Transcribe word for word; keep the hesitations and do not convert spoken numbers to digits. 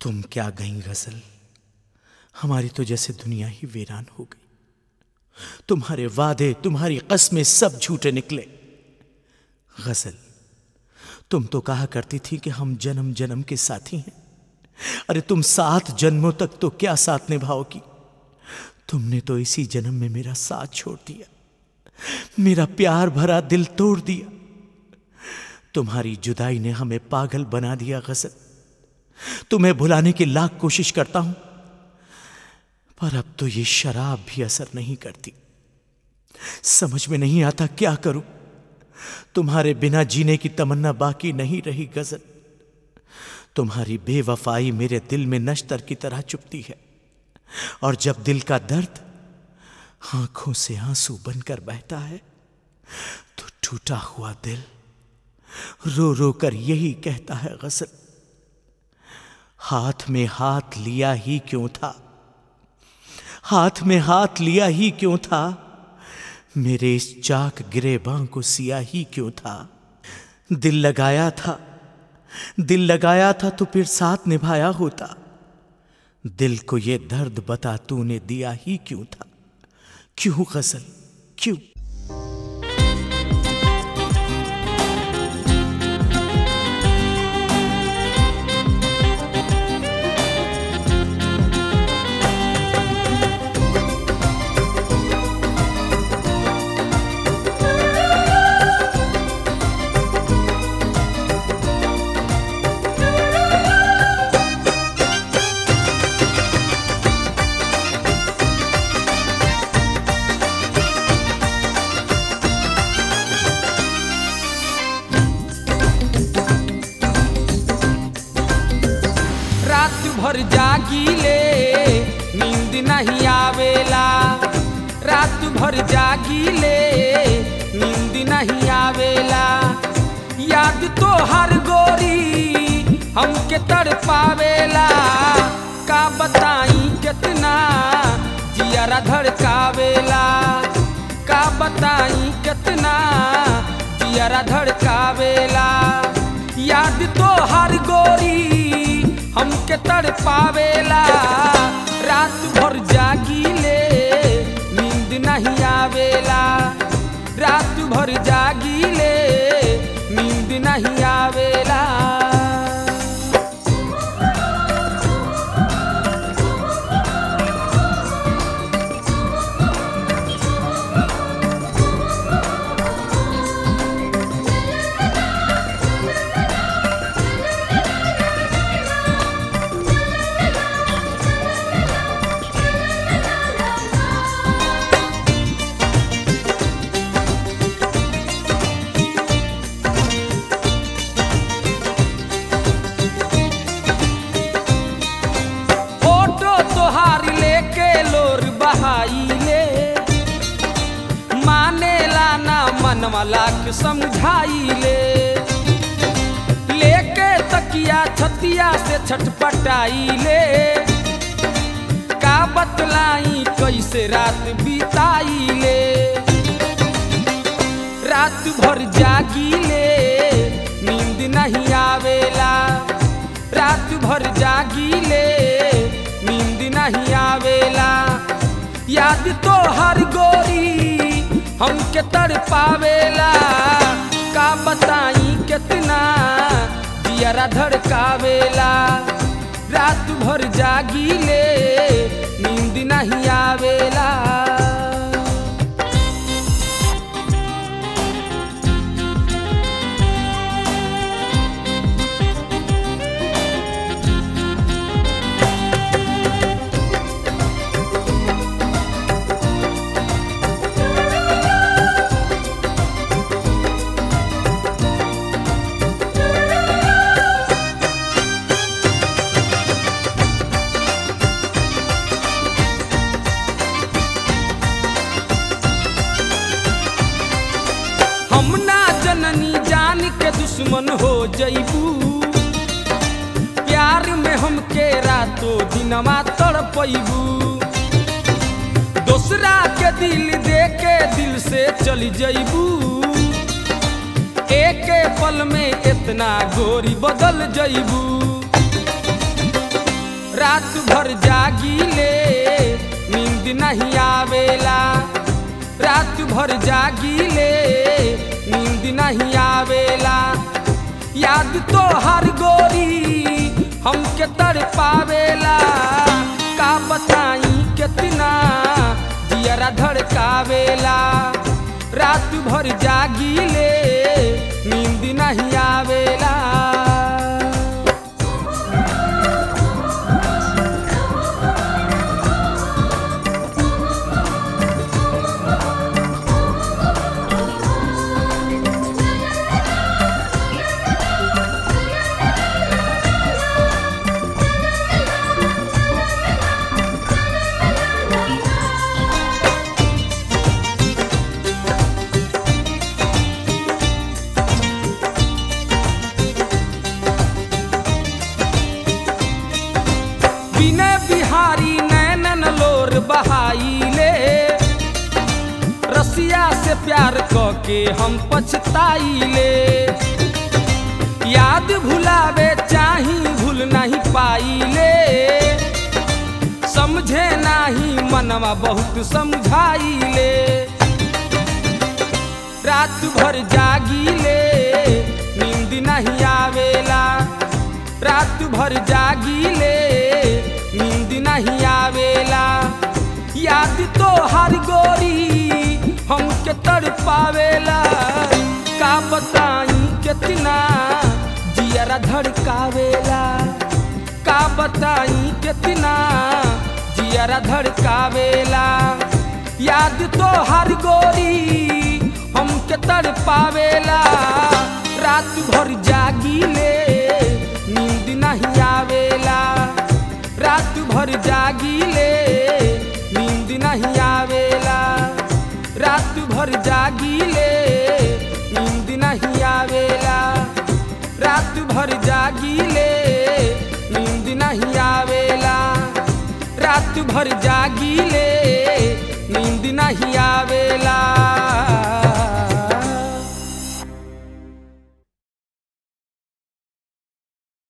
तुम क्या गई गजल, हमारी तो जैसे दुनिया ही वीरान हो गई। तुम्हारे वादे, तुम्हारी कस्में सब झूठे निकले। गजल, तुम तो कहा करती थी कि हम जन्म जन्म के साथी हैं। अरे तुम सात जन्मों तक तो क्या साथ निभाओगी। तुमने तो इसी जन्म में मेरा साथ छोड़ दिया, मेरा प्यार भरा दिल तोड़ दिया। तुम्हारी जुदाई ने हमें पागल बना दिया। गजल, तुम्हें भुलाने की लाख कोशिश करता हूं, पर अब तो ये शराब भी असर नहीं करती। समझ में नहीं आता क्या करूं। तुम्हारे बिना जीने की तमन्ना बाकी नहीं रही। गजल, तुम्हारी बेवफाई मेरे दिल में नश्तर की तरह चुभती है, और जब दिल का दर्द आंखों से आंसू बनकर बहता है तो टूटा हुआ दिल रो रो कर यही कहता है। गजल, हाथ में हाथ लिया ही क्यों था, हाथ में हाथ लिया ही क्यों था, मेरे इस चाक गिरेबां को सिया ही क्यों था। दिल लगाया था, दिल लगाया था तो फिर साथ निभाया होता। दिल को ये दर्द बता तूने दिया ही क्यों था। क्यों गजल, क्यों? भर जागीले नींद नहीं आवेला, रात भर जागीले नींद नहीं आवेला। याद तो हर गोरी हमके तड़पावेला, का बताई कितना जियरा धड़कावेला, का बताई कितना जियरा धड़कावेला। याद तो हर गोरी हमके तड़पावेला, रात भर जागीले नींद नहीं आवेला, रात भर जागीले नींद नहीं आवेला। मानेला ना मनवा लाख समझाइले, लेके तकिया छतिया से छटपटाइले। का बतलाई कैसे रात बिताइले, रात भर जागीले नींद नहीं आवेला, रात भर जागीले नींद नहीं आवेला। याद तो हर गोरी हमके तड़पावेला, का बताई कितना जियरा धड़कावेला। रात भर जागीले नींद नहीं आवेला। दुश्मन हो जइबू, प्यार में हमके रातों दिनमा तड़पइबू। दूसरा के दिल दे के दिल से चली जइबू, एक पल में इतना गोरी बदल जइबू। रात भर जागीले नींद नहीं आवेला, रात भर जागीले नींद नहीं आवेला। याद तो हर गोरी हमके तड़पावेला, का बताई कितना जियरा धड़कावेला। रात भर जागीले नींद नहीं आवेला। विनय बिहारी नैनन लोर बहाइले, रसिया से प्यार करके हम पछताइले। याद भुलावे चाही भूल नहीं पाइले, समझे नहीं मनवा बहुत समझाइले। रात भर जागीले नींद नहीं आवेला, रात भर जागीले नींद नहीं आवेला। याद तो हर गोरी हमके तड़पावेला, का बताई कितना जियरा धड़कावेला, का बताई कितना जियरा धड़कावेला। याद तो हर गोरी हमके तड़पावेला, रात भर जागीले नींद नहीं आवेला, रात भर जागीले नींद नहीं आवेला, रात भर जागीले नींद नहीं आवेला, रात भर जागीले नींद नहीं आवेला, रात भर जागीले नींद नहीं आवेला।